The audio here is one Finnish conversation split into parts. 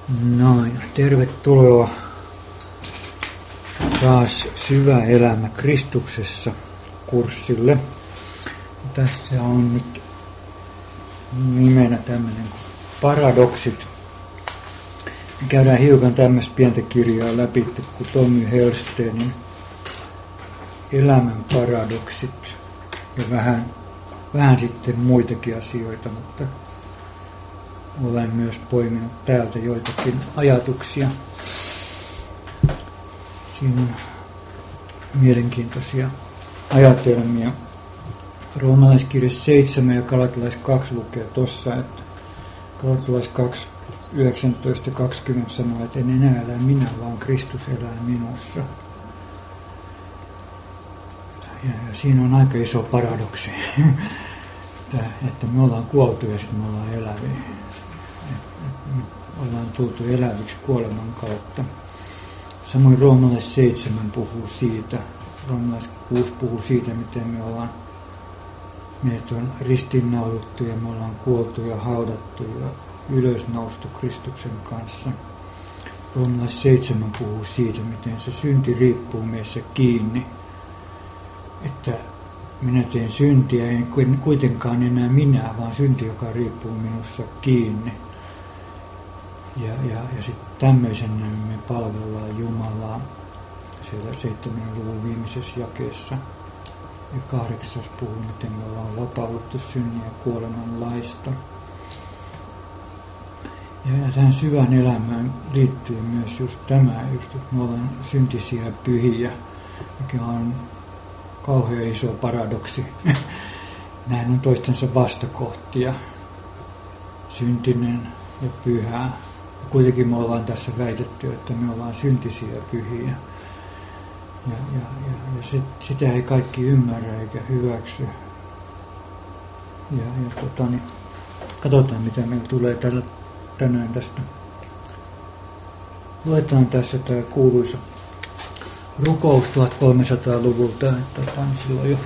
Noin, tervetuloa taas Syvä elämä Kristuksessa -kurssille. Tässä on nyt nimenä tämmöinen paradoksit. Me käydään hiukan tämmöistä pientä kirjaa läpi kuin Tommy Hellstenin elämän paradoksit ja vähän sitten muitakin asioita, mutta olen myös poiminut täältä joitakin ajatuksia. Siinä on mielenkiintoisia ajatelmia. Roomalaiskirja 7 ja Galatalais 2 lukee tuossa, että Galatalais 2, 19 ja 20 sanoo, että en enää elä minä, vaan Kristus elää minussa. Ja siinä on aika iso paradoksi, että me ollaan kuoltu ja sitten me ollaan eläviä. Me ollaan tultu eläviksi kuoleman kautta. Samoin Roomalais 7 puhuu siitä, Roomalais 6 puhuu siitä, miten meidät on ristiinnaulittu ja me ollaan kuoltu ja haudattu ja ylösnoustu Kristuksen kanssa. Roomalais 7 puhuu siitä, miten se synti riippuu meissä kiinni, että minä teen syntiä, en kuitenkaan enää minä, vaan synti, joka riippuu minussa kiinni. Ja sitten tämmöisenä me palvellaan Jumalaa siellä 7. luvun viimeisessä jakeessa. Ja 8. puhuu, miten me ollaan vapauduttu synnin ja kuoleman laista. Ja tähän syvään elämään liittyy myös just tämä, että me ollaan syntisiä pyhiä, mikä on kauhean iso paradoksi. Näin on toistensa vastakohtia, syntinen ja pyhä. Kuitenkin me ollaan tässä väitetty, että me ollaan syntisiä ja pyhiä. Ja sitä ei kaikki ymmärrä eikä hyväksy. Katsotaan, mitä meillä tulee tänään tästä. Luetaan tässä tämä kuuluisa rukous 1300-luvulta, että silloin jo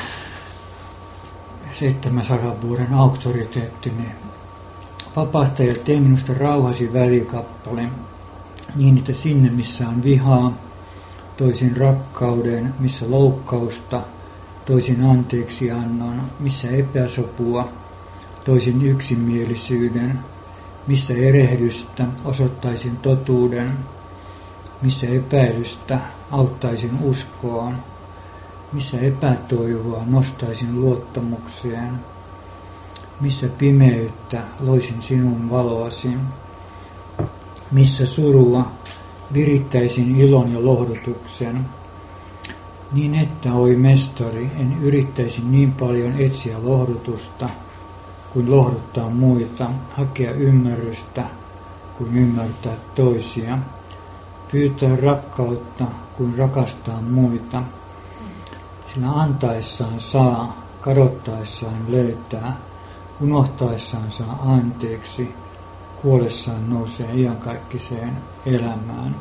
700 vuoden auktoriteetti. Niin vapahtaja, tee minusta rauhasi välikappaleen, niin että sinne, missä on vihaa, toisin rakkauden, missä loukkausta, toisin anteeksiannon, missä epäsopua, toisin yksimielisyyden, missä erehdystä osoittaisin totuuden, missä epäilystä auttaisin uskoon, missä epätoivoa nostaisin luottamukseen, missä pimeyttä loisin sinun valoasi, missä surua virittäisin ilon ja lohdutuksen, niin että, oi mestari, en yrittäisi niin paljon etsiä lohdutusta kuin lohduttaa muita, hakea ymmärrystä kuin ymmärtää toisia, pyytää rakkautta kuin rakastaa muita, sillä antaessaan saa, kadottaessaan löytää, unohtaessaan saa anteeksi, kuollessaan nousee iankaikkiseen elämään.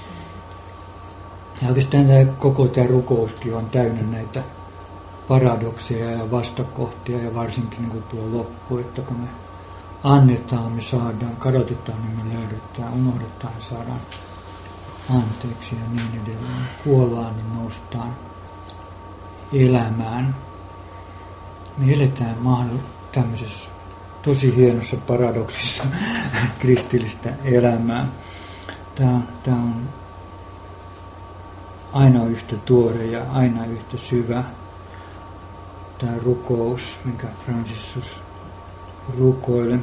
Ja oikeastaan koko tämä rukouskin on täynnä näitä paradokseja ja vastakohtia, ja varsinkin niin kuin tuo loppu, että kun me annetaan, me saadaan, kadotetaan, niin me löydetään, unohdetaan, saadaan anteeksi ja niin edelleen. Kuollaan, niin noustaan elämään. Me eletään tämmöisessä tosi hienossa paradoksissa kristillistä elämää. Tämä on aina yhtä tuore ja aina yhtä syvä. Tämä rukous, minkä Franciscus rukoilee.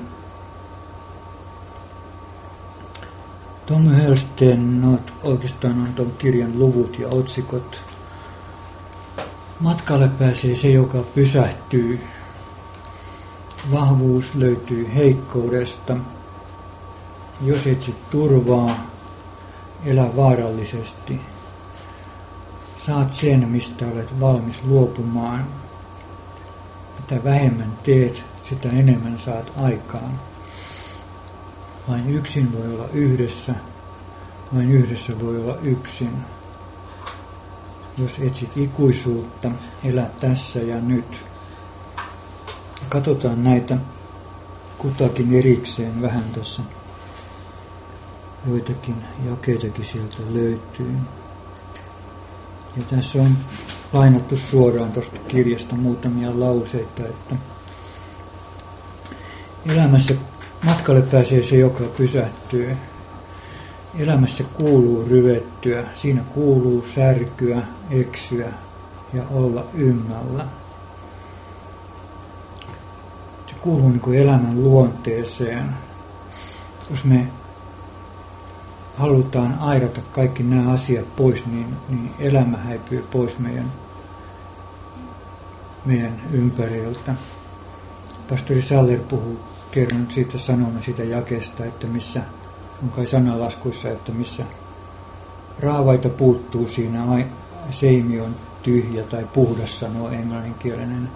Tom Hellsten oikeastaan on tuon kirjan luvut ja otsikot. Matkalle pääsee se, joka pysähtyy. Vahvuus löytyy heikkoudesta. Jos etsit turvaa, elä vaarallisesti. Saat sen, mistä olet valmis luopumaan. Mitä vähemmän teet, sitä enemmän saat aikaan. Vain yksin voi olla yhdessä, vain yhdessä voi olla yksin. Jos etsit ikuisuutta, elä tässä ja nyt. Katsotaan näitä kutakin erikseen vähän tässä joitakin jakeitakin sieltä löytyy. Ja tässä on lainattu suoraan tuosta kirjasta muutamia lauseita, että elämässä matkalle pääsee se, joka pysähtyy. Elämässä kuuluu ryvettyä, siinä kuuluu särkyä, eksyä ja olla ymmällä. Se kuuluu niin kuin elämän luonteeseen. Jos me halutaan aidata kaikki nämä asiat pois, niin elämä häipyy pois meidän ympäriltä. Pastori Saller puhuu kerran siitä sanoma siitä jakeesta, että missä on kai sanalaskuissa, että missä raavaita puuttuu siinä, seimi on tyhjä tai puhdas sanoo englanninkielinen,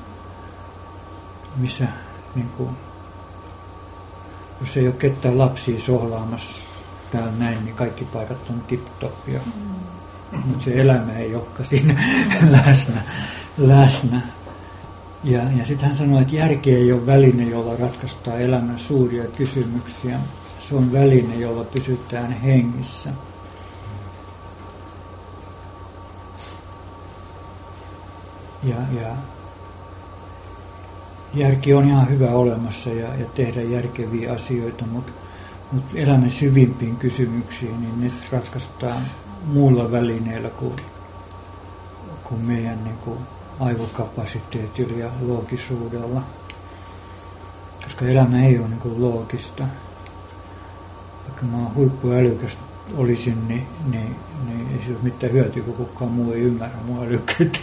missä niin kuin, jos ei ole ketään lapsia sohlaamassa täällä näin, niin kaikki paikat on tip-toppia. Mutta se elämä ei olekaan siinä läsnä. Ja sitten hän sanoi, että järki ei ole väline, jolla ratkaistaan elämän suuria kysymyksiä. Se on väline, jolla pysytään hengissä. Ja järki on ihan hyvä olemassa ja tehdä järkeviä asioita, mutta elämän syvimpiin kysymyksiin, niin ne ratkaistaan muilla välineillä kuin meidän niin kuin aivokapasiteetilla ja loogisuudella. Koska elämä ei ole niin kuin loogista. Vaikka mä huippuälykäs olisin, niin ei se ole mitään hyötyä, kun kukaan muu ei ymmärrä mua älykkyyttä.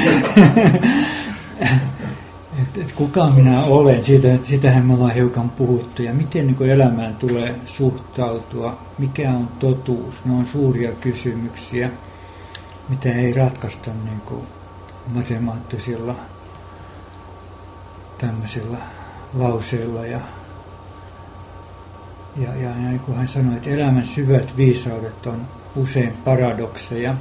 Et kuka minä olen, sitähän me ollaan hiukan puhuttu. Ja miten niin kuin elämään tulee suhtautua, mikä on totuus, ne on suuria kysymyksiä, mitä ei ratkaista niin kuin matemaattisilla tämmöisillä lauseilla. Ja niin kuin hän sanoi, että elämän syvät viisaudet on usein paradokseja.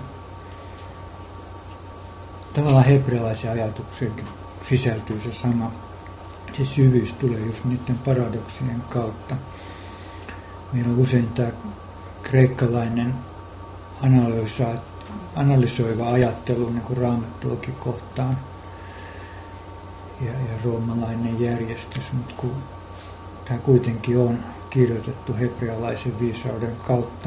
Tavallaan hebrealaisen ajatuksenkin sisältyy se sama. Se syvyys tulee just niiden paradoksien kautta. Meillä on usein tämä kreikkalainen analysoiva ajattelu niin kuin Raamattuakin kohtaan ja roomalainen järjestys, mutta kun tämä kuitenkin on kirjoitettu hebrealaisen viisauden kautta.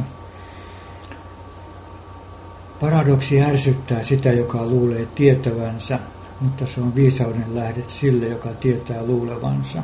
Paradoksi ärsyttää sitä, joka luulee tietävänsä, mutta se on viisauden lähde sille, joka tietää luulevansa.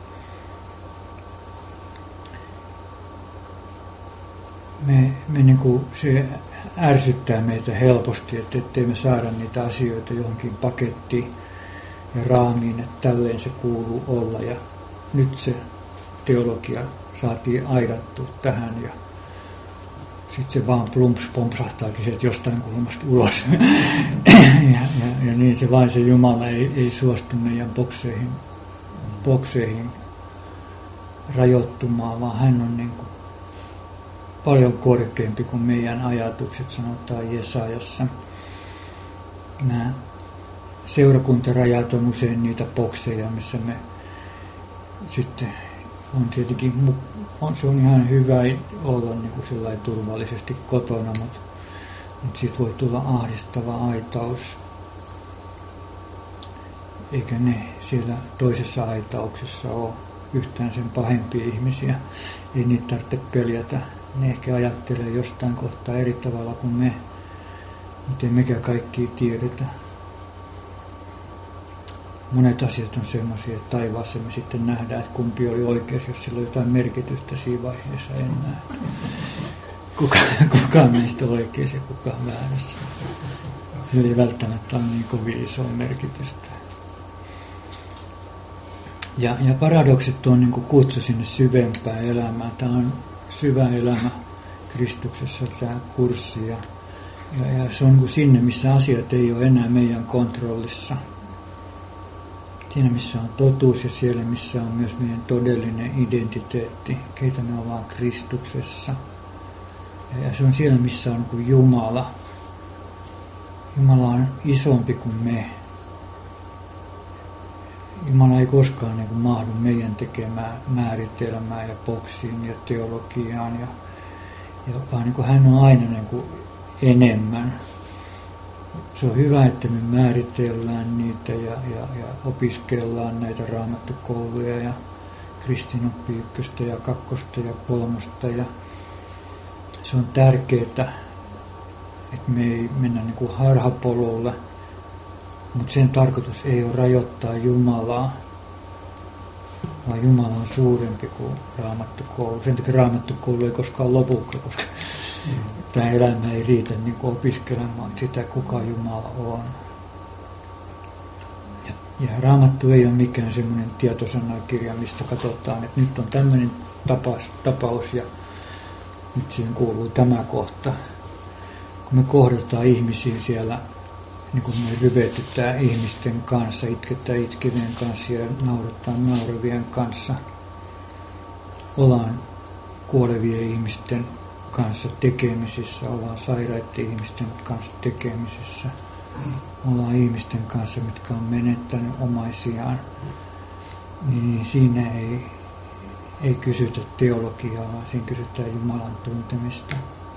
Me niin kuin se ärsyttää meitä helposti, ettei me saada niitä asioita johonkin pakettiin ja raamiin, että tälleen se kuuluu olla. Ja nyt se teologia saatiin aidattua tähän ja sitten se vaan pompsahtaakin sieltä jostain kulmasta ulos. ja niin se vain se Jumala ei suostu meidän bokseihin rajoittumaan, vaan hän on niin kuin paljon korkeampi kuin meidän ajatukset, sanotaan Jesajassa. Nämä seurakuntarajat on usein niitä bokseja, missä me sitten on tietenkin, se on ihan hyvä olla niin kuin sellainen turvallisesti kotona, mutta siitä voi tulla ahdistava aitaus. Eikä ne siellä toisessa aitauksessa ole yhtään sen pahempia ihmisiä. Ei niitä tarvitse peljätä. Ne ehkä ajattelee jostain kohtaa eri tavalla kuin me, mutta ei mekään kaikkia tiedetä. Monet asiat on semmoisia, että taivaassa me sitten nähdään, että kumpi oli oikeassa, jos sillä on jotain merkitystä siinä vaiheessa enää. Kuka meistä on oikeassa ja kuka on väärässä. Sillä ei välttämättä ole niin kovin isoa merkitystä. Ja paradoksit on niin kuin kutsu sinne syvempään elämään. Tämä on syvä elämä Kristuksessa, tämä kurssi. Ja se on niin kuin sinne, missä asiat ei ole enää meidän kontrollissa. Siinä, missä on totuus ja siellä, missä on myös meidän todellinen identiteetti, keitä me ollaan Kristuksessa. Ja se on siellä, missä on niin kuin Jumala. Jumala on isompi kuin me. Jumala ei koskaan niin kuin mahdu meidän tekemään määritelmään ja boksiin ja teologiaan ja Ja vaan niin kuin hän on aina niin kuin enemmän. Se on hyvä, että me määritellään niitä ja opiskellaan näitä raamattukouluja ja kristinoppi 1 ja 2 ja 3. Ja se on tärkeää, että me ei mennä niin kuin harhapolulle, mutta sen tarkoitus ei ole rajoittaa Jumalaa, vaan Jumala on suurempi kuin raamattukoulu. Sen takia raamattukoulu ei koskaan lopu, koska tämä elämä ei riitä niin kuin opiskelemaan sitä, kuka Jumala on. Ja raamattu ei ole mikään semmoinen tietosanakirja, mistä katsotaan, että nyt on tämmöinen tapaus ja nyt siihen kuuluu tämä kohta. Kun me kohdataan ihmisiä siellä, niin kun me ryvetytään ihmisten kanssa, itketään itkevien kanssa ja nauretaan nauravien kanssa, ollaan kuolevien ihmisten kanssa tekemisissä, ollaan sairaiden ihmisten kanssa tekemisissä, ollaan ihmisten kanssa, mitkä on menettänyt omaisiaan, niin siinä ei kysytä teologiaa, vaan siinä kysytään Jumalan tuntemista.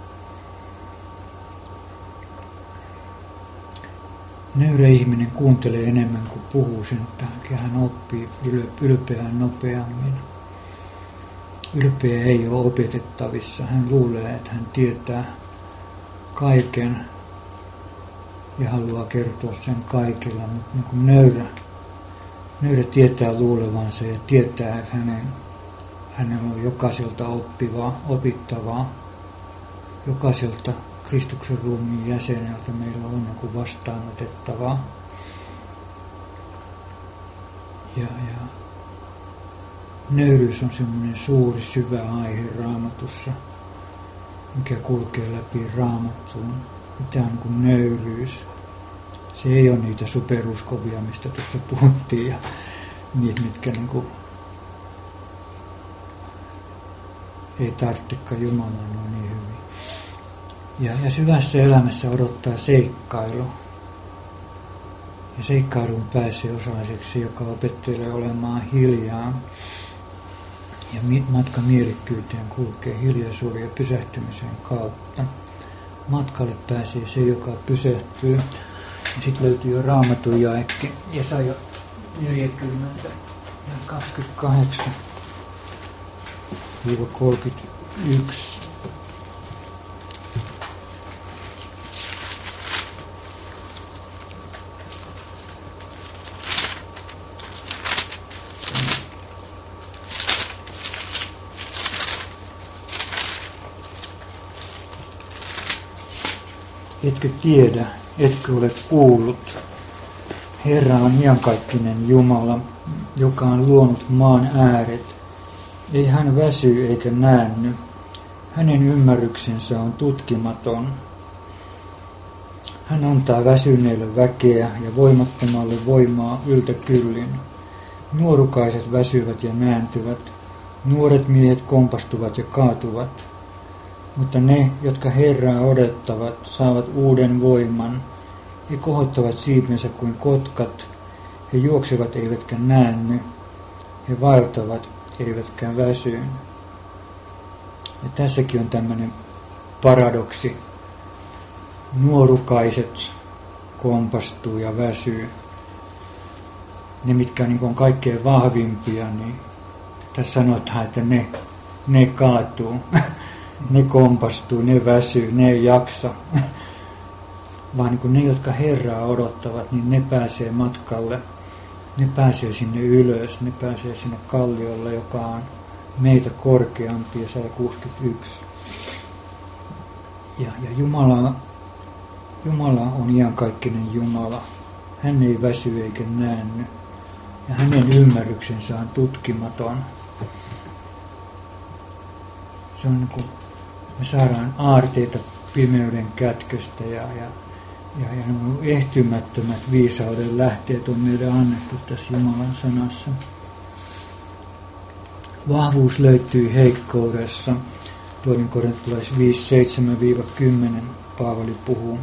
Nöyrä ihminen kuuntelee enemmän kuin puhuu, sen takia hän oppii ylpeän nopeammin. Ylpeä ei ole opetettavissa. Hän luulee, että hän tietää kaiken ja haluaa kertoa sen kaikilla, mutta niin kuin nöyrä tietää luulevansa ja tietää, että hänellä on jokaiselta opittavaa, jokaiselta Kristuksen ruumiin jäseneltä meillä on joku vastaanotettavaa. Ja nöyryys on semmoinen suuri, syvä aihe Raamatussa, mikä kulkee läpi Raamattuun. Mitä on kuin nöyryys? Se ei ole niitä superuskovia, mistä tuossa puhuttiin, ja niitä, mitkä niin kuin ei tarvitsekaan Jumalaa noin niin hyvin. Ja syvässä elämässä odottaa seikkailu. Ja seikkailuun pääsee osaiseksi, joka opettelee olemaan hiljaa. Ja matka mielekkyyteen kulkee hiljaisuuden ja pysähtymisen kautta. Matkalle pääsee se, joka pysähtyy. Ja sitten löytyy jo Raamatun jaekin. Jesaja 40 ja 28-31. Etkö tiedä, etkö ole kuullut? Herra on iankaikkinen Jumala, joka on luonut maan ääret. Ei hän väsy eikä näänny. Hänen ymmärryksensä on tutkimaton. Hän antaa väsyneille väkeä ja voimattomalle voimaa yltäkyllin. Nuorukaiset väsyvät ja nääntyvät. Nuoret miehet kompastuvat ja kaatuvat. Mutta ne, jotka Herraa odottavat, saavat uuden voiman. He kohottavat siipensä kuin kotkat. He juoksevat eivätkä näänny. He vaeltavat eivätkä väsy. Ja tässäkin on tämmöinen paradoksi. Nuorukaiset kompastuu ja väsyy. Ne, mitkä on kaikkein vahvimpia, niin tässä sanotaan, että ne kaatuu. Ne kompastuu, ne väsyy, ne ei jaksa. Vaan niin kuin ne, jotka Herraa odottavat, niin ne pääsee matkalle. Ne pääsee sinne ylös, ne pääsee sinne kalliolle, joka on meitä korkeampi, 161. Ja Jumala on iankaikkinen Jumala. Hän ei väsy eikä näänny. Ja hänen ymmärryksensä on tutkimaton. Se on niin kuin me saadaan aarteita pimeyden kätköstä ja ehtymättömät viisauden lähteet on meille annettu tässä Jumalan sanassa. Vahvuus löytyy heikkoudessa. 2. Korintolais 5:7-10 Paavali puhuu.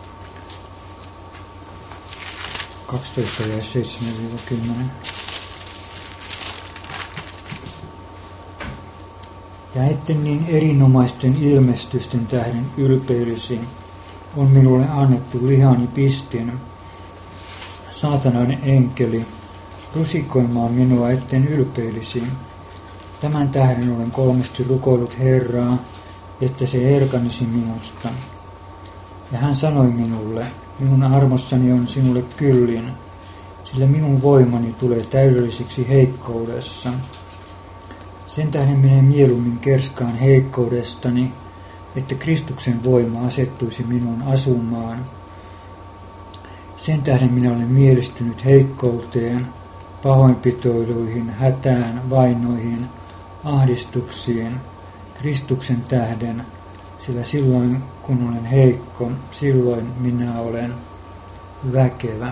12 ja 7-10. Ja etten niin erinomaisten ilmestysten tähden ylpeilisin, on minulle annettu lihani pistin, saatanan enkeli, rusikoimaan minua, etten ylpeilisi. Tämän tähden olen 3 rukoillut Herraa, että se erkanisi minusta. Ja hän sanoi minulle, minun armossani on sinulle kyllin, sillä minun voimani tulee täydelliseksi heikkoudessa. Sen tähden minä mieluummin kerskaan heikkoudestani, että Kristuksen voima asettuisi minun asumaan. Sen tähden minä olen mielistynyt heikkouteen, pahoinpitoiluihin, hätään, vainoihin, ahdistuksiin, Kristuksen tähden, sillä silloin kun olen heikko, silloin minä olen väkevä.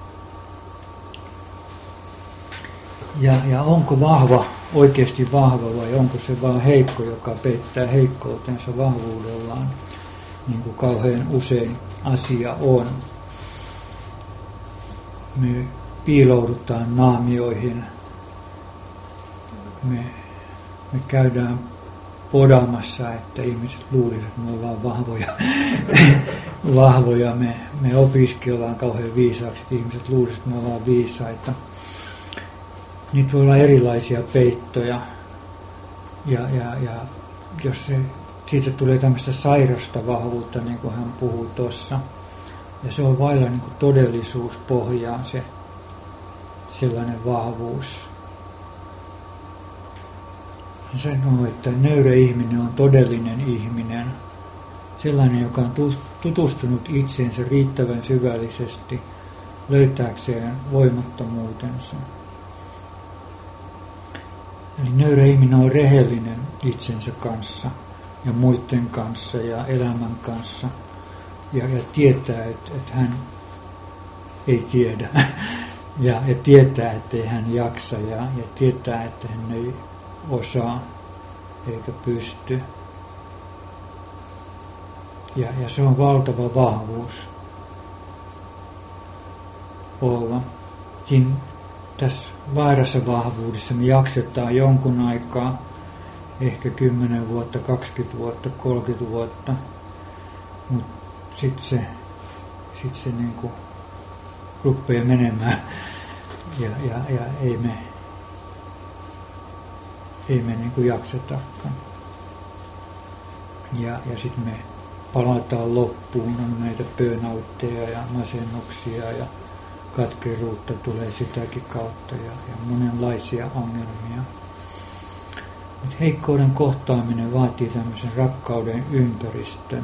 Ja onko vahva oikeasti vahva vai onko se vaan heikko, joka peittää heikkoutensa vahvuudellaan, niin kuin kauhean usein asia on. Me piiloudutaan naamioihin, me käydään podaamassa, että ihmiset luulisivat, että me ollaan vahvoja. Me opiskellaan kauhean viisaaksi, että ihmiset luulisivat, että me ollaan viisaita. Niitä voi olla erilaisia peittoja, ja jos siitä tulee tämmöistä sairasta vahvuutta, niin kuin hän puhuu tuossa, ja se on vailla niin kuin todellisuuspohjaan se sellainen vahvuus. Hän sanoo, että nöyrä ihminen on todellinen ihminen, sellainen, joka on tutustunut itseensä riittävän syvällisesti löytääkseen voimattomuutensa. Eli nöyrä ihminen on rehellinen itsensä kanssa ja muiden kanssa ja elämän kanssa ja tietää, että hän ei tiedä ja tietää, ettei hän jaksa ja tietää, että hän ei osaa eikä pysty. Ja se on valtava vahvuus olla. Tässä vaarassa vahvuudessa me jaksetaan jonkun aikaa, ehkä 10 vuotta, 20 vuotta, 30 vuotta, mutta sitten se niin kuin rupeaa menemään ja ei me niin kuin jaksetakaan. Ja sitten me palataan loppuun, on näitä burnoutteja ja masennuksia ja katkeruutta tulee sitäkin kautta ja monenlaisia ongelmia. Mutta heikkouden kohtaaminen vaatii tämmöisen rakkauden ympäristön.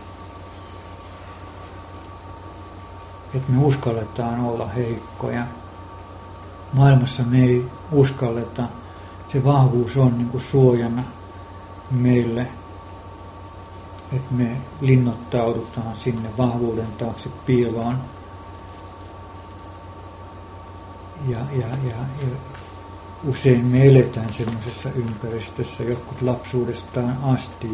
Että me uskalletaan olla heikkoja. Maailmassa me ei uskalleta. Se vahvuus on niin kuin suojana meille, että me linnoittaudutaan sinne vahvuuden taakse piiloon. Ja usein me eletään semmoisessa ympäristössä jotkut lapsuudestaan asti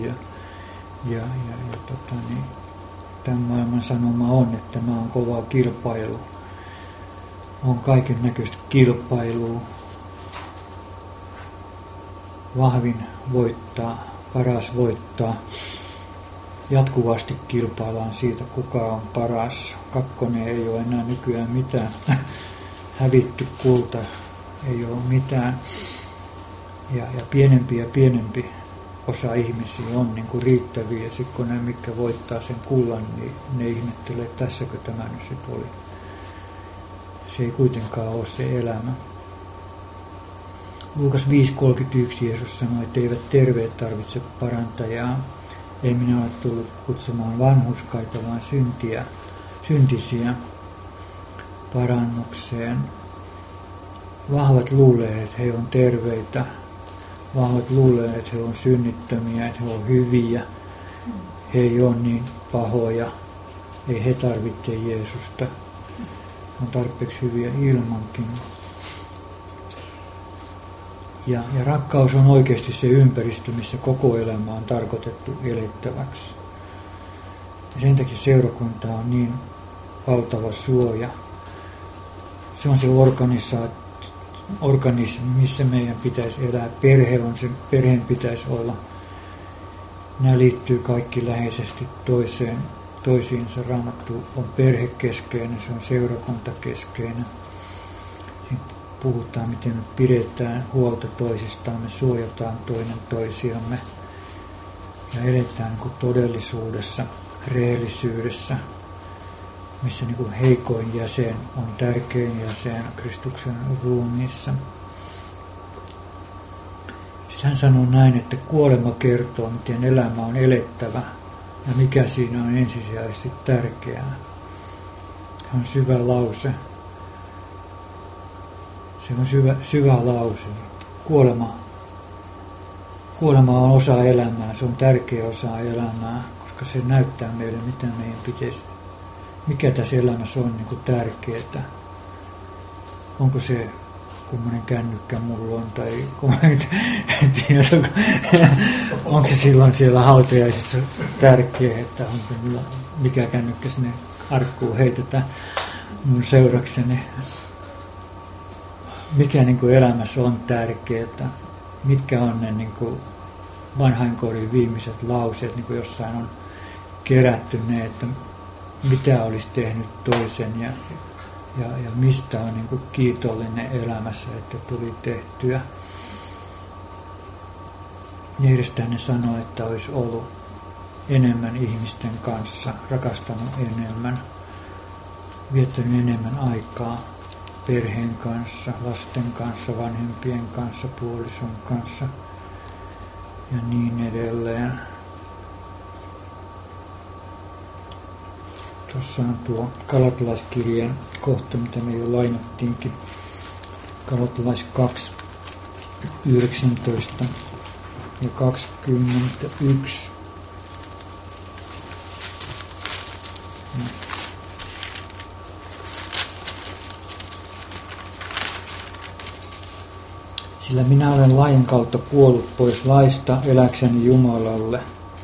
tämän maailman sanoma on, että tämä on kovaa kilpailu. On kaiken näköistä kilpailua. Vahvin voittaa, paras voittaa. Jatkuvasti kilpaillaan siitä, kuka on paras. Kakkonen ei ole enää nykyään mitään. Hävitty kulta ei ole mitään. Ja pienempi osa ihmisiä on niin kuin riittäviä. Ja sitten kun ne, mitkä voittaa sen kullan, niin ne ihmettelee, että tässäkö tämä nyt sitten oli. Se ei kuitenkaan ole se elämä. Luukas 5.31 Jeesus sanoi, että eivät terveet tarvitse parantajaa. Ei minä ole tullut kutsumaan vanhurskaita, vaan syntisiä parannukseen. Vahvat luulee, että he on terveitä. Vahvat luulee, että he on synnittömiä, että he on hyviä. He ei ole niin pahoja. Ei he tarvitse Jeesusta. On tarpeeksi hyviä ilmankin. Ja rakkaus on oikeasti se ympäristö, missä koko elämä on tarkoitettu elettäväksi. Ja sen takia seurakunta on niin valtava suoja. Se on se organismi, missä meidän pitäisi elää. Perheen pitäisi olla Nämä liittyy kaikki läheisesti toisiinsa. Raamattu on perhekeskeinen, se on seurakuntakeskeinen. Sitten puhutaan, miten me pidetään huolta toisistaan, me suojataan toinen toisiamme ja eletään niin kuin todellisuudessa, rehellisyydessä, missä niin kuin heikoin jäsen on tärkein jäsen Kristuksen ruumiissa. Sitten hän sanoo näin, että kuolema kertoo, miten elämä on elettävä ja mikä siinä on ensisijaisesti tärkeää. Se on syvä lause. Se on syvä lause. Kuolema on osa elämää, se on tärkeä osa elämää, koska se näyttää meille, mitä meidän pitäisi, mikä tässä elämässä on niin kuin tärkeää. Onko se kummonen kännykkä mulla on, tai onko se silloin siellä hautajaisissa tärkeä, että onko mikä kännykkä sinne arkkuun heitetään mun seurakseni. Mikä niin kuin elämässä on tärkeää, mitkä on ne niin kuin vanhainkodin viimeiset lauseet, niin kuin jossain on kerätty ne, että mitä olisi tehnyt toisen ja mistä on niin kuin kiitollinen elämässä, että tuli tehtyä. Ja edestään ne sanoi, että olisi ollut enemmän ihmisten kanssa, rakastanut enemmän, viettänyt enemmän aikaa perheen kanssa, lasten kanssa, vanhempien kanssa, puolison kanssa ja niin edelleen. Tuossa on tuo Galatalaiskirjeen kohta, mitä me jo lainattiinkin. Galatalais 2, 19 ja 21. Sillä minä olen lain kautta kuollut pois laista eläkseni Jumalalle.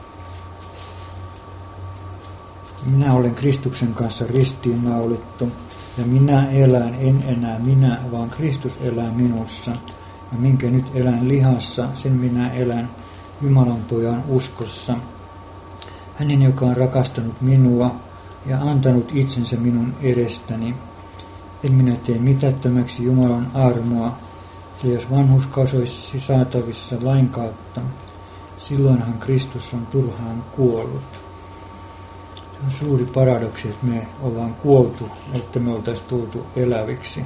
Minä olen Kristuksen kanssa ristiinnaulittu, ja minä elän, en enää minä, vaan Kristus elää minussa. Ja minkä nyt elän lihassa, sen minä elän Jumalan pojan uskossa. Hänen, joka on rakastanut minua ja antanut itsensä minun edestäni. En minä tee mitättömäksi Jumalan armoa, sillä jos vanhurskaus olisi saatavissa lain kautta, silloinhan Kristus on turhaan kuollut. Se on suuri paradoksi, että me ollaan kuoltu, että me oltaisiin tultu eläviksi.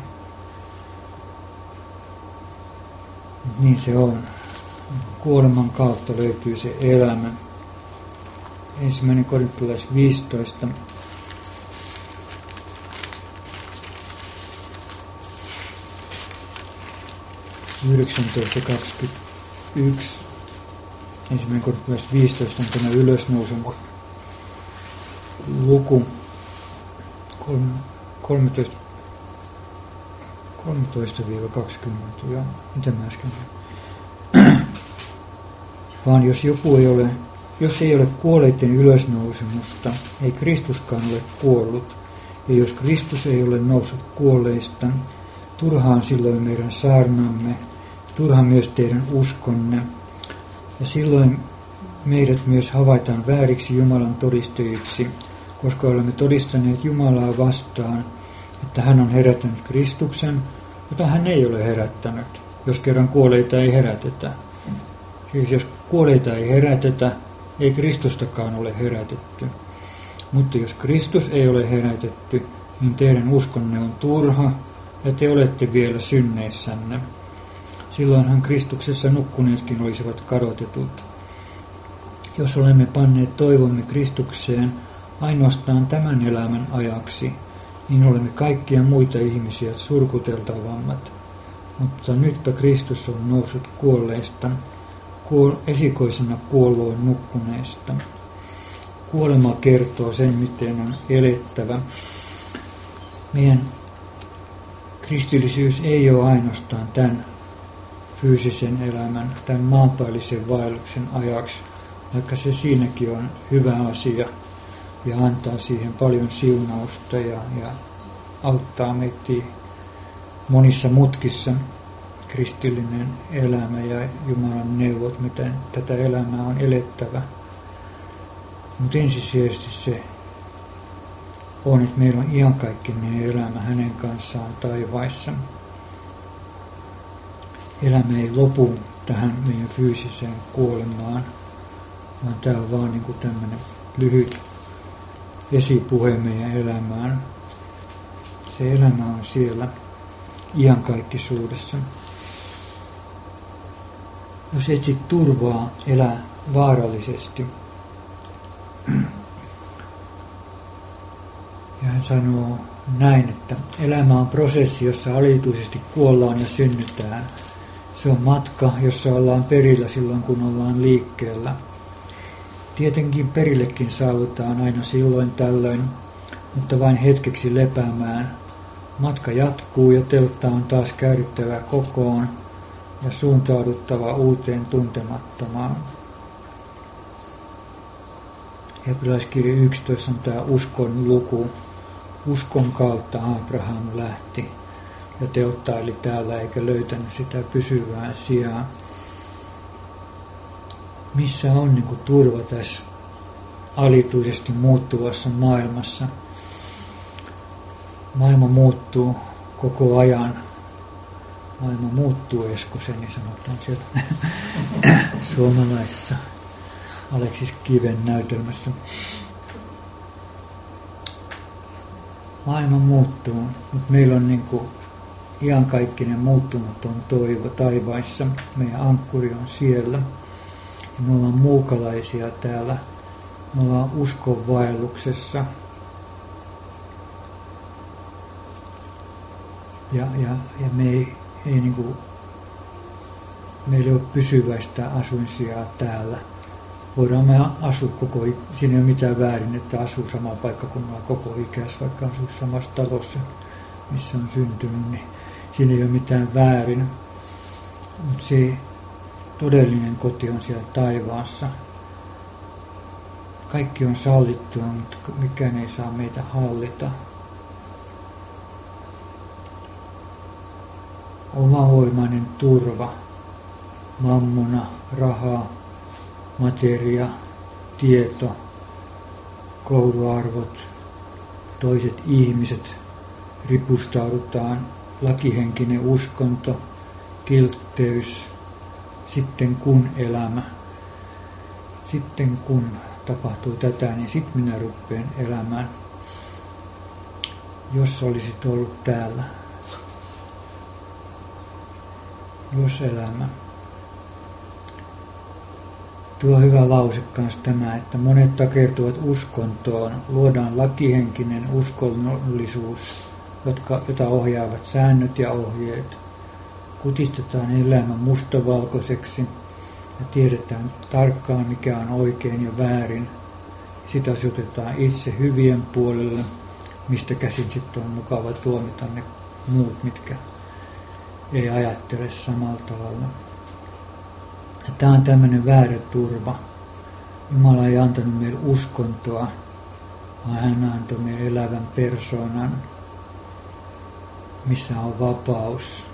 Niin se on. Kuoleman kautta löytyy se elämä. 1. Korintolais 15. (19:21). 1. Korintolais 15 on tämä ylösnousemus. Luku 13-20, ja mitä mä äsken sanoin. Vaan jos ei ole kuolleiden ylösnousemusta, ei Kristuskaan ole kuollut. Ja jos Kristus ei ole noussut kuolleista, turhaan silloin meidän saarnamme, turhaan myös teidän uskonne. Ja silloin meidät myös havaitaan vääriksi Jumalan todistajiksi, koska olemme todistaneet Jumalaa vastaan, että hän on herättänyt Kristuksen, jota hän ei ole herättänyt, jos kerran kuolleita ei herätetä. Siis jos kuolleita ei herätetä, ei Kristustakaan ole herätetty. Mutta jos Kristus ei ole herätetty, niin teidän uskonne on turha, ja te olette vielä synneissänne. Silloinhan Kristuksessa nukkuneetkin olisivat kadotetut. Jos olemme panneet toivomme Kristukseen ainoastaan tämän elämän ajaksi, niin olemme kaikkia muita ihmisiä surkuteltavammat. Mutta nytpä Kristus on noussut kuolleista, esikoisena kuolloin nukkuneesta. Kuolema kertoo sen, miten on elettävä. Meidän kristillisyys ei ole ainoastaan tämän fyysisen elämän, tämän maanpäällisen vaelluksen ajaksi, vaikka se siinäkin on hyvä asia ja antaa siihen paljon siunausta ja auttaa meitä monissa mutkissa kristillinen elämä ja Jumalan neuvot, miten tätä elämää on elettävä Mutta ensisijaisesti se on, että meillä on iankaikkinen elämä hänen kanssaan taivaissa. Elämä ei lopu tähän meidän fyysiseen kuolemaan, vaan tämä on vaan niin kuin tämmöinen lyhyt esipuhe meidän elämään. Se elämä on siellä iankaikkisuudessa. Jos etsit turvaa, elää vaarallisesti. Ja hän sanoo näin, että elämä on prosessi, jossa alituisesti kuollaan ja synnytään. Se on matka, jossa ollaan perillä silloin, kun ollaan liikkeellä. Tietenkin perillekin saavutaan aina silloin tällöin, mutta vain hetkeksi lepäämään. Matka jatkuu ja teltta on taas käydyttävä kokoon ja suuntauduttava uuteen tuntemattomaan. Hebrealaiskirja 11 on tämä uskon luku. Uskon kautta Abraham lähti ja telttaili täällä eikä löytänyt sitä pysyvää sijaa. Missä on niin kuin turva tässä alituisesti muuttuvassa maailmassa? Maailma muuttuu koko ajan. Maailma muuttuu, Eskoseni sanotaan siellä suomalaisessa Aleksis Kiven näytelmässä. Maailma muuttuu, mutta meillä on niin kuin iankaikkinen muuttumaton toivo taivaissa. Meidän ankkuri on siellä. Ja me ollaan muukalaisia täällä. Me ollaan uskonvaelluksessa. Ja meillä ei ole pysyväistä asuinsijaa täällä. Voidaan me asua siinä ei ole mitään väärin, että asuu samaan paikkakunnalla koko ikäis, vaikka asuu samassa talossa, missä on syntynyt, niin siinä ei ole mitään väärin. Mutta se todellinen koti on siellä taivaassa. Kaikki on sallittua, mutta mikään ei saa meitä hallita. Omavoimainen turva, mammona, raha, materia, tieto, kouluarvot, toiset ihmiset, ripustaudutaan, lakihenkinen uskonto, kiltteys, sitten kun elämä. Sitten kun tapahtuu tätä, niin sitten minä rupean elämään. Jos olisit ollut täällä. Jos elämä. Tuo hyvä lause kanssa tämä, että monet takertuvat uskontoon, luodaan lakihenkinen uskonnollisuus, jota ohjaavat säännöt ja ohjeet. Kutistetaan elämä mustavalkoiseksi ja tiedetään tarkkaan mikä on oikein ja väärin. Sitä asetetaan itse hyvien puolelle, mistä käsin sitten on mukava tuomita ne muut, mitkä ei ajattele samalla tavalla. Ja tämä on tämmöinen väärä turva. Jumala ei antanut meille uskontoa, vaan hän antoi meille elävän persoonan, missä on vapaus.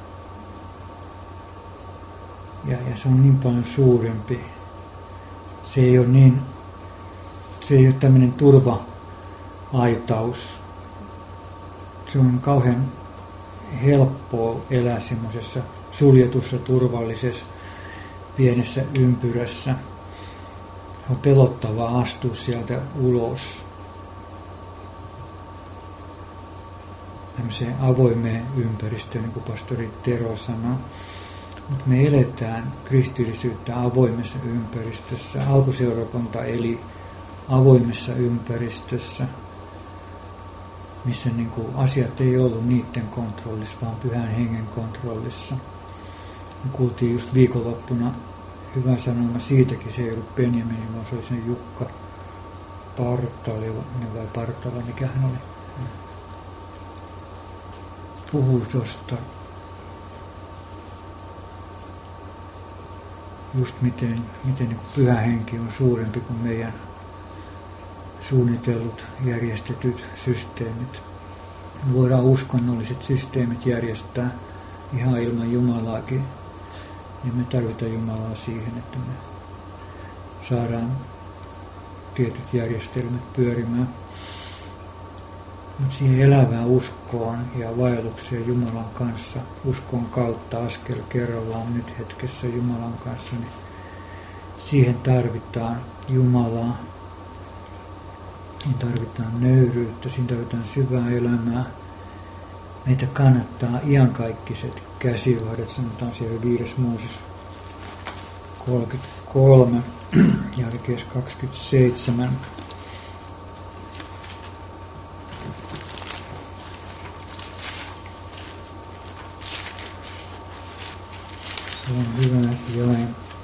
Ja se on niin paljon suurempi. Se ei ole tämmöinen turva-aitaus. Se on kauhean helppoa elää semmoisessa suljetussa, turvallisessa, pienessä ympyrässä. On pelottavaa astua sieltä ulos tämmöiseen avoimeen ympäristöön, niin kuin pastori Tero sanoi. Mutta me eletään kristillisyyttä avoimessa ympäristössä. Alkuseurakunta eli avoimessa ympäristössä, missä niinku asiat ei ollut niiden kontrollissa, vaan Pyhän Hengen kontrollissa. Me kuultiin just viikonloppuna hyvä sanoma siitäkin, se ei ollut Benjamin, vaan se oli sen Jukka Partala, mikä hän oli. Puhuu tuosta. Just miten niin Pyhä Henki on suurempi kuin meidän suunnitellut, järjestetyt systeemit. Me voidaan uskonnolliset systeemit järjestää ihan ilman Jumalaakin. Ja me tarvitaan Jumalaa siihen, että me saadaan tietyt järjestelmät pyörimään. Mutta siihen elävään uskoon ja vaellukseen Jumalan kanssa, uskon kautta askel kerrallaan nyt hetkessä Jumalan kanssa, niin siihen tarvitaan Jumalaa, siinä tarvitaan nöyryyttä, siinä tarvitaan syvää elämää. Meitä kannattaa iankaikkiset käsivarret, sanotaan siellä 5. Mooses 33, jälkees 27. Se on hyvä jae.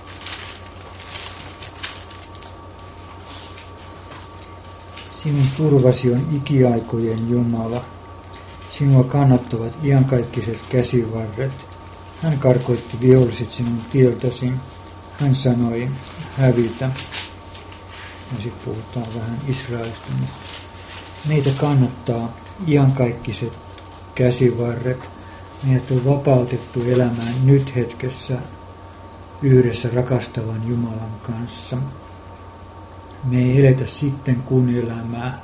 Sinun turvasi on ikiaikojen Jumala. Sinua kannattavat iankaikkiset käsivarret. Hän karkoitti viholliset sinun tieltäsi. Hän sanoi, hävitä. Ja sitten puhutaan vähän Israelista. Meitä kannattaa iankaikkiset käsivarret. Meidät on vapautettu elämään nyt hetkessä yhdessä rakastavan Jumalan kanssa. Me ei eletä sitten kun elämää,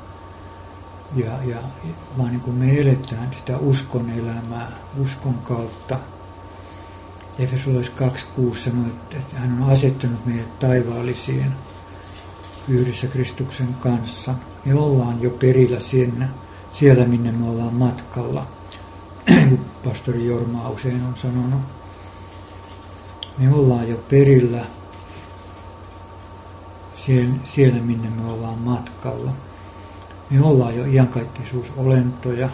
vaan niin kuin me eletään sitä uskon elämää, uskon kautta. Efesolais 2.6 sanoi, että hän on asettanut meidät taivaallisiin yhdessä Kristuksen kanssa. Me ollaan jo perillä siellä minne me ollaan matkalla. Pastori Jorma usein on sanonut. Me ollaan jo perillä siellä minne me ollaan matkalla. Me ollaan jo iankaikkisuusolentoja.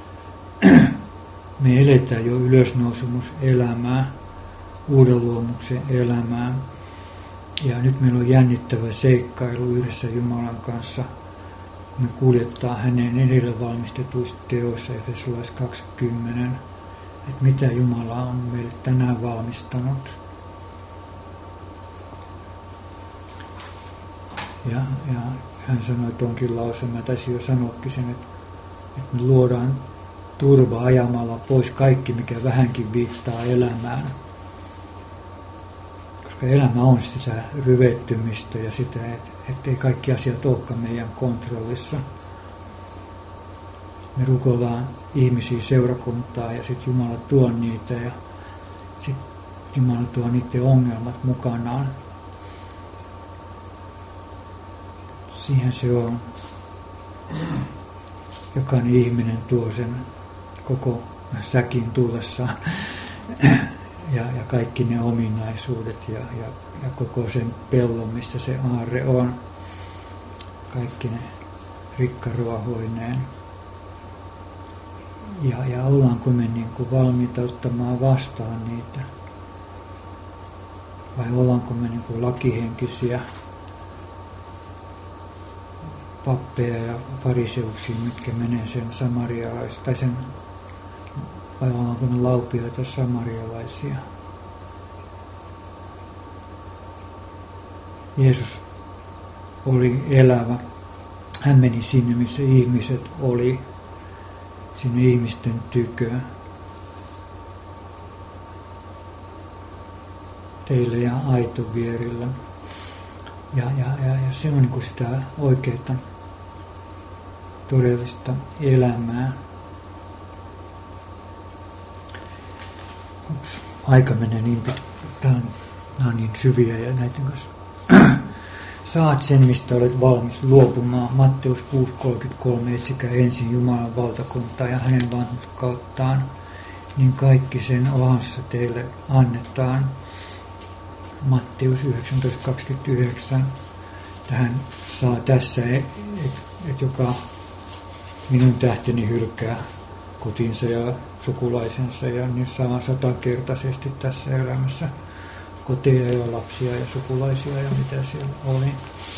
Me eletään jo ylösnousemuselämää, uuden luomuksen elämää. Ja nyt meillä on jännittävä seikkailu yhdessä Jumalan kanssa. Me kuljettaa hänen edellä valmistetuissa teoissa, Efesolais 2.10, että mitä Jumala on meille tänään valmistanut. Ja hän sanoi tuonkin lauseen, mä taisin jo sanoakin sen, että me luodaan turva ajamalla pois kaikki, mikä vähänkin viittaa elämään. Koska elämä on sitä ryvettymistä ja sitä, ettei kaikki asiat olekaan meidän kontrollissa. Me rukoillaan ihmisiä seurakuntaa ja sitten Jumala tuo niitä ja sitten Jumala tuo niiden ongelmat mukanaan. Siihen se on. Jokainen ihminen tuo sen koko säkin tullessaan ja kaikki ne ominaisuudet ja koko sen pellon, missä se aarre on. Kaikki ne rikkaruohoineen. Ja ollaanko me niin kuin valmiita ottamaan vastaan niitä? Vai ollaanko me niin kuin lakihenkisiä pappeja ja fariseuksia, mitkä menee sen samarialaisen, tai sen, vai ollaanko ne laupioita samarialaisia? Jeesus oli elävä. Hän meni sinne, missä ihmiset oli, sinne ihmisten tykö. Teille ja aitovierillä. Ja se on niin kuin sitä oikeaa, todellista elämää. Ups, aika menee niin pitkään. Nämä on niin syviä ja näiden kanssa. Saat sen, mistä olet valmis luopumaan. Matteus 6.33. Etsikää ensin Jumalan valtakuntaa ja hänen vanhurskauttaan, niin kaikki sen ohassa teille annetaan. Matteus 19.29. Tähän saa tässä, että joka minun tähteni hylkää kotinsa ja sukulaisensa ja niin saa 100-kertaisesti tässä elämässä koteja ja lapsia ja sukulaisia ja mitä siellä oli.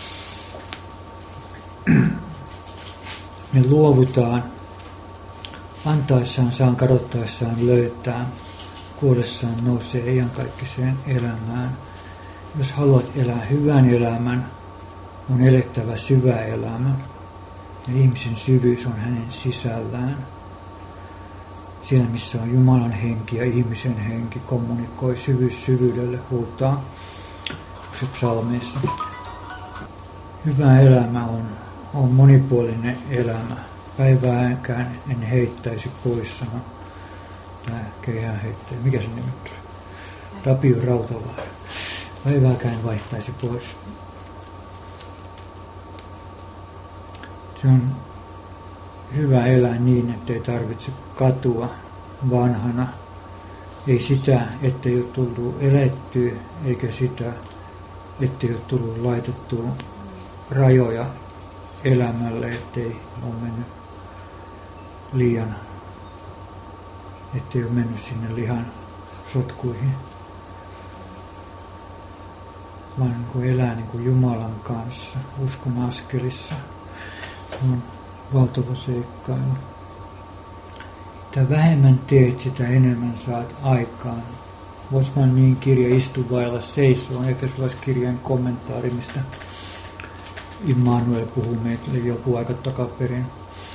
Me luovutaan, antaessaan saan, kadottaessaan löytää, kuollessaan nousee iankaikkiseen elämään. Jos haluat elää hyvän elämän, on elettävä syvä elämä. Ja ihmisen syvyys on hänen sisällään. Siellä, missä on Jumalan henki ja ihmisen henki, kommunikoi syvyys syvyydelle, huutaa se psalmeissa. Hyvä elämä on monipuolinen elämä. Päivääkään en heittäisi pois, sanoi tämä keihäänheittäjä. Mikä se nimi on? Tapio Rautavaara. Päivääkään en vaihtaisi pois. Se on hyvä elää niin, ettei tarvitse katua vanhana. Ei sitä, ettei ole tullut elettyä, eikä sitä, ettei ole tullut laitettua rajoja elämälle, ettei ole mennyt liian, ettei ole mennyt sinne lihan sotkuihin. Vaan niin kuin elää niin kuin Jumalan kanssa, uskon askelissa. On valtava seikkailu. Mitä vähemmän teet, sitä enemmän saat aikaan. Watchmanin kirja Istu vailla seisoo. Ehkä sulla olisi kirjan kommentaari, mistä Immanuel puhuu meille joku aika takaperin.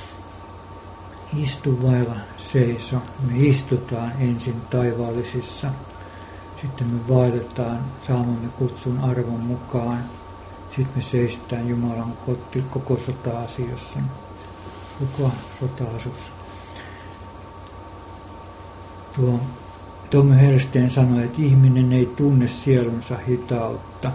Istu vailla seiso. Me istutaan ensin taivaallisissa. Sitten me vaelletaan saamamme kutsun arvon mukaan. Sitten me seistään Jumalan koko sota-asiassa. Koko sota-asussa. Tommy Helsten sanoi, että ihminen ei tunne sielunsa hitautta.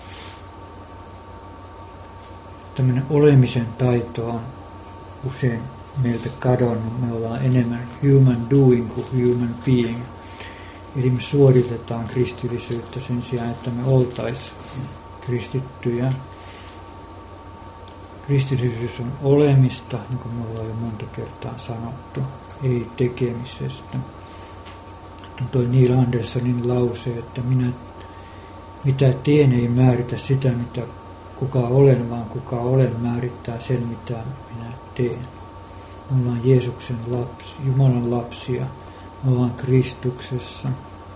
Tämmöinen olemisen taito on usein meiltä kadonnut. Me ollaan enemmän human doing kuin human being. Eli me suoritetaan kristillisyyttä sen sijaan, että me oltaisiin kristittyjä. Kristillisyys on olemista, niin kuin me ollaan jo monta kertaa sanottu, ei tekemisestä. Toi Neil Andersonin lause, että mitä teen ei määritä sitä, mitä kuka olen, vaan kuka olen määrittää sen, mitä minä teen. Me ollaan Jeesuksen lapsi, Jumalan lapsia, me ollaan Kristuksessa.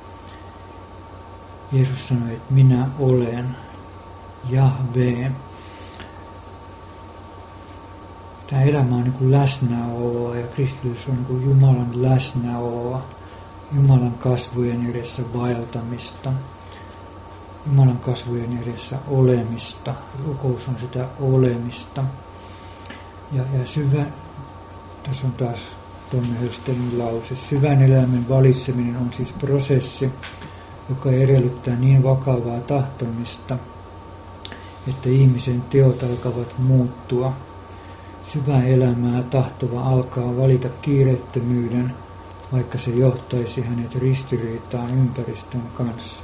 Jeesus sanoi, että minä olen Jahve. Tämä elämä on niin kuin läsnäoloa ja kristillisyys on niin kuin Jumalan läsnäoloa. Jumalan kasvojen edessä vaeltamista, Jumalan kasvojen edessä olemista. Rukous on sitä olemista. Ja tässä on taas Tommy Helstenin lause. Syvän elämän valitseminen on siis prosessi, joka edellyttää niin vakavaa tahtomista, että ihmisen teot alkavat muuttua. Syvää elämää tahtova alkaa valita kiireettömyyden, vaikka se johtaisi hänet ristiriitaan ympäristön kanssa.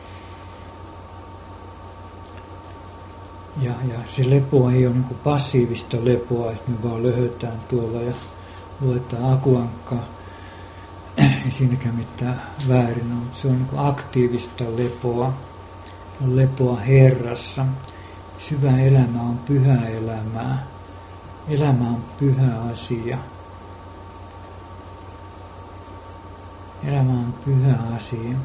Ja se lepo ei ole niin kuin passiivista lepoa, että me vaan löhötään tuolla ja luetaan akuankkaa. Ei siinäkään mitään väärin ole, mutta se on niin kuin aktiivista lepoa. On lepoa Herrassa. Syvä elämä on pyhää elämää. Elämä on pyhä asia. Elämä on pyhä asia.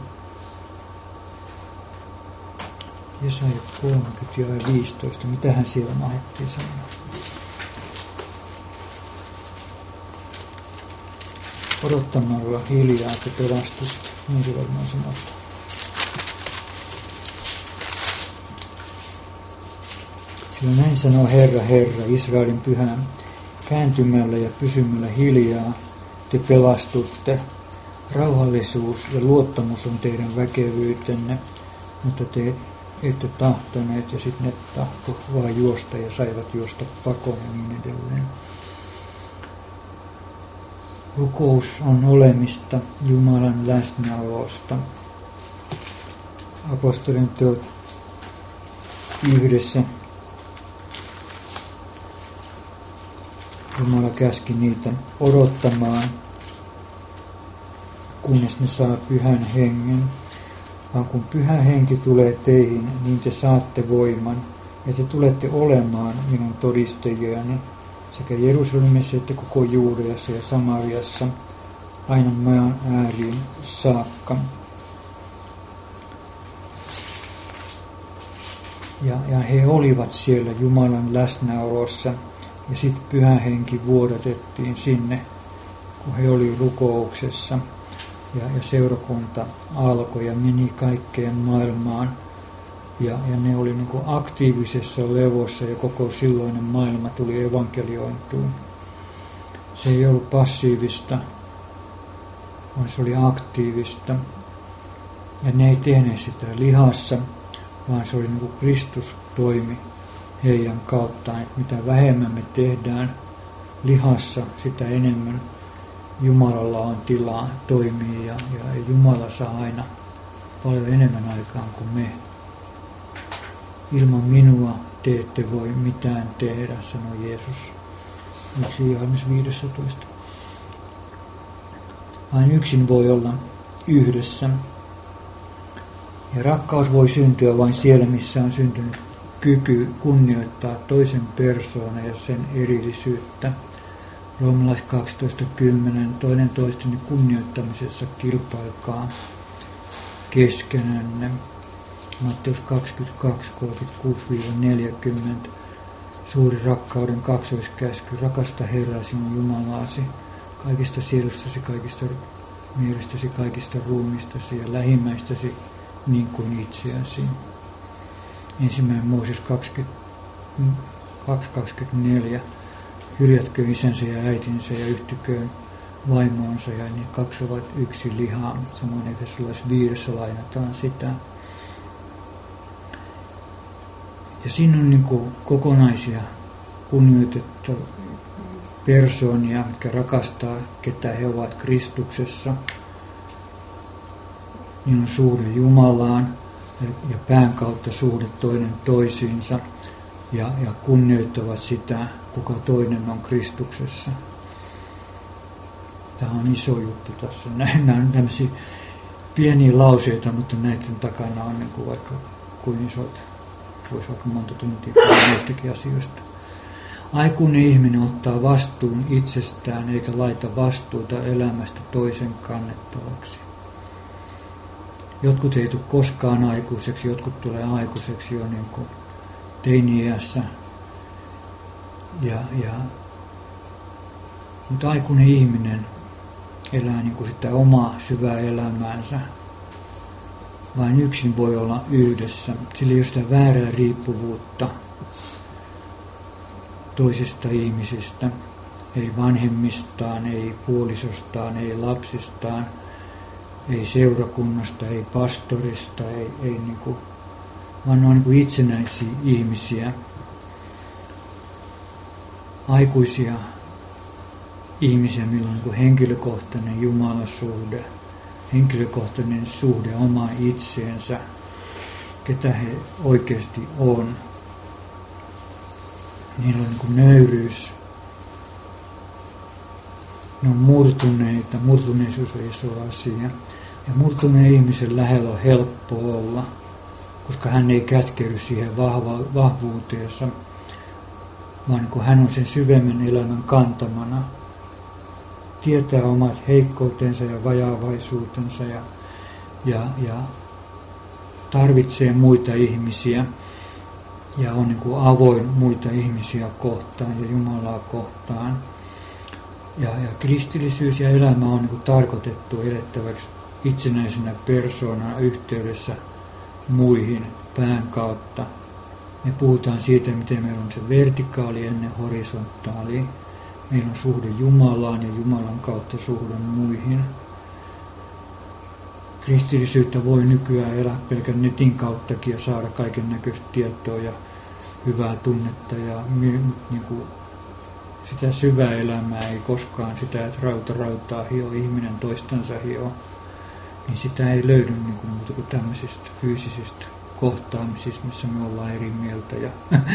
Jesaja 30 ja 15. Mitähän siellä mahdettiin sanoa? Odottamalla hiljaa, että pelastusta. Niin se varmaan sanottu. Sillä näin sanoo Herra, Herra, Israelin pyhän, kääntymällä ja pysymällä hiljaa te pelastutte. Rauhallisuus ja luottamus on teidän väkevyytenne, mutta te ette tahtoneet ja sitten ne tahto vaan juosta ja saivat juosta pakoon ja niin edelleen. Rukous on olemista Jumalan läsnäolosta. Apostolien teot 1. Jumala käski niitä odottamaan, kunnes ne saa pyhän hengen. Vaan kun pyhä henki tulee teihin, niin te saatte voiman, ja te tulette olemaan minun todistajiani sekä Jerusalemissa että koko Juudeassa ja Samariassa, aina maan ääriin saakka. Ja he olivat siellä Jumalan läsnäolossa, ja sitten pyhä henki vuodatettiin sinne, kun he oli rukouksessa. Ja seurakunta alkoi ja meni kaikkeen maailmaan Ja ne oli niin kuin aktiivisessa levossa ja koko silloinen maailma tuli evankeliointuun. Se ei ollut passiivista, vaan se oli aktiivista. Ja ne ei tehneet sitä lihassa, vaan se oli niin kuin Kristus toimi heidän kauttaan. Että mitä vähemmän me tehdään lihassa, sitä enemmän Jumalalla on tilaa toimia ja Jumala saa aina paljon enemmän aikaan kuin me. Ilman minua te ette voi mitään tehdä, sanoi Jeesus. 1 Johannes 15. Vain yksin voi olla yhdessä. Ja rakkaus voi syntyä vain siellä, missä on syntynyt kyky kunnioittaa toisen persoonaa ja sen erillisyyttä. Roomalais 12.10. Toinen toistenne kunnioittamisessa kilpailkaa keskenänne. Matteus 22.36-40. Suuri rakkauden kaksoiskäsky. Rakasta Herraa sinun Jumalaasi kaikista sielustasi, kaikista mielestäsi, kaikista ruumistasi ja lähimmäistäsi niin kuin itseäsi. 1. Mooses 22.24. Hyljätkö isänsä ja äitinsä ja yhtyköön vaimoonsa ja ne kaksi ovat yksi lihaa. Samoin Efesolais 5 lainataan sitä. Ja siinä on niin kuin kokonaisia kunnioitettavia persoonia, jotka rakastaa, ketä he ovat Kristuksessa. Niin on suhde Jumalaan ja pään kautta suhde toinen toisiinsa ja kunnioittavat sitä, kuka toinen on Kristuksessa. Tämä on iso juttu tässä. Nämä on tämmöisiä pieniä lauseita, mutta näiden takana on niin kuin vaikka kuin isot. Voisi vaikka monta tuntia näistäkin asioista. Aikuinen ihminen ottaa vastuun itsestään eikä laita vastuuta elämästä toisen kannettavaksi. Jotkut ei tule koskaan aikuiseksi, jotkut tulee aikuiseksi jo niin kuin teini-iässä. Mutta aikuinen ihminen elää niin kuin sitä omaa syvää elämäänsä. Vain yksin voi olla yhdessä. Sillä ei ole sitä väärää riippuvuutta toisista ihmisistä, ei vanhemmistaan, ei puolisostaan, ei lapsistaan, ei seurakunnasta, ei pastorista, ei niinku, vaan ne on niinku itsenäisiä ihmisiä, aikuisia ihmisiä, millä on niinku henkilökohtainen Jumalasuhde, henkilökohtainen suhde omaan itseensä, ketä he oikeasti on. Niillä on niin kuin nöyryys. Ne on murtuneita. Murtuneisuus on iso asia. Ja murtuneen ihmisen lähellä on helppo olla, koska hän ei kätkeydy siihen vahvuuteensa, vaan kun hän on sen syvemmän elämän kantamana. Tietää omat heikkoutensa ja vajaavaisuutensa ja tarvitsee muita ihmisiä ja on niin kuin avoin muita ihmisiä kohtaan ja Jumalaa kohtaan. Ja kristillisyys ja elämä on niin kuin tarkoitettu elettäväksi itsenäisenä persoonana yhteydessä muihin pään kautta. Me puhutaan siitä, miten meillä on se vertikaali ennen horisontaali. Meillä on suhde Jumalaan ja Jumalan kautta suhde muihin. Kristillisyyttä voi nykyään elää pelkän netin kauttakin ja saada kaiken näköistä tietoa ja hyvää tunnetta. Ja niin kuin sitä syvää elämää ei koskaan, sitä että rautaa hio, ihminen toistansa hio, niin sitä ei löydy niin kuin muuta kuin tämmöisistä fyysisistä kohtaamisista, missä me ollaan eri mieltä ja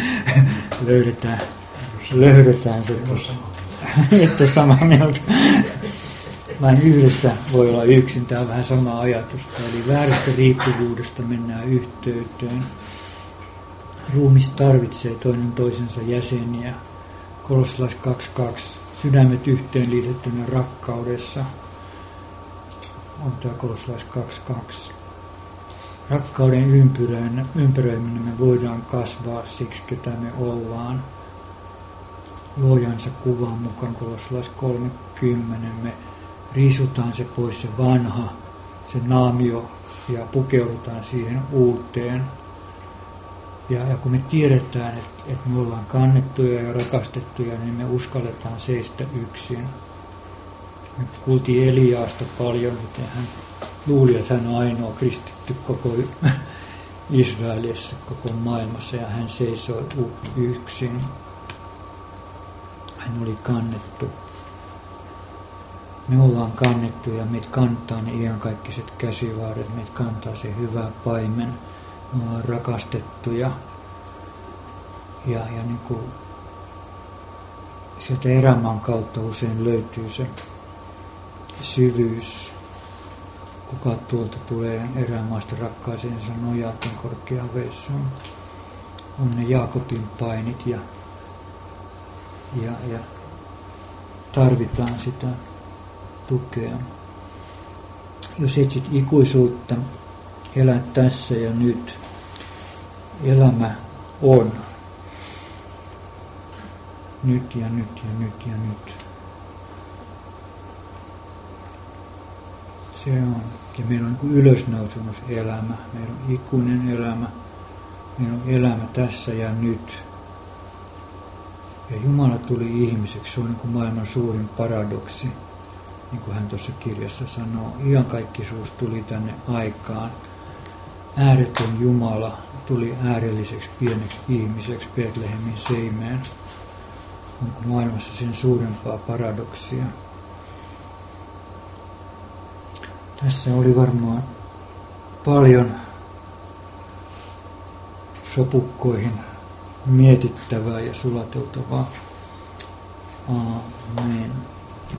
löydetään se tuossa. Että samaa mieltä. Vain yhdessä voi olla yksin. Tämä on vähän sama ajatusta. Eli väärästä riippuvuudesta mennään yhteyteen. Ruumis tarvitsee toinen toisensa jäseniä. Kolossalais 2.2. Sydämet yhteen liitettynä rakkaudessa. On tämä Kolossalais 2.2. Rakkauden ympäröiminen me voidaan kasvaa siksi, ketä me ollaan. Luojansa kuvan mukaan Kolossalais 3.10. Me riisutaan se pois se vanha, se naamio ja pukeudutaan siihen uuteen. Ja kun me tiedetään, että me ollaan kannettuja ja rakastettuja, niin me uskalletaan seistä yksin. Me kuultiin Eliaasta paljon, miten hän luuli, että hän on ainoa kristitty koko Israelissa, koko maailmassa, ja hän seisoi yksin. Hän oli kannettu. Me ollaan kannettu ja meitä kantaa ne iankaikkiset käsivaaret, meitä kantaa se hyvä paimen. Me ollaan rakastettuja. Ja niin kuin sieltä erämaan kautta usein löytyy se syvyys. Kuka tuolta tulee erämaasta rakkaaseensa nojaten korkeaan veissuun. On ne Jaakobin painit ja tarvitaan sitä tukea. Jos etsit ikuisuutta, elä tässä ja nyt. Elämä on. Nyt ja nyt ja nyt ja nyt. Se on. Ja meillä on niin kuin ylösnousemus elämä. Meillä on ikuinen elämä. Meillä on elämä tässä ja nyt. Ja Jumala tuli ihmiseksi. Se on niin kuin maailman suurin paradoksi. Niin kuin hän tuossa kirjassa sanoo. Iankaikkisuus tuli tänne aikaan. Ääretön Jumala tuli äärelliseksi pieneksi ihmiseksi Betlehemin seimeen. Onko maailmassa sen suurempaa paradoksia? Tässä oli varmaan paljon sopukkoihin mietittävää ja sulateltavaa. Aamen.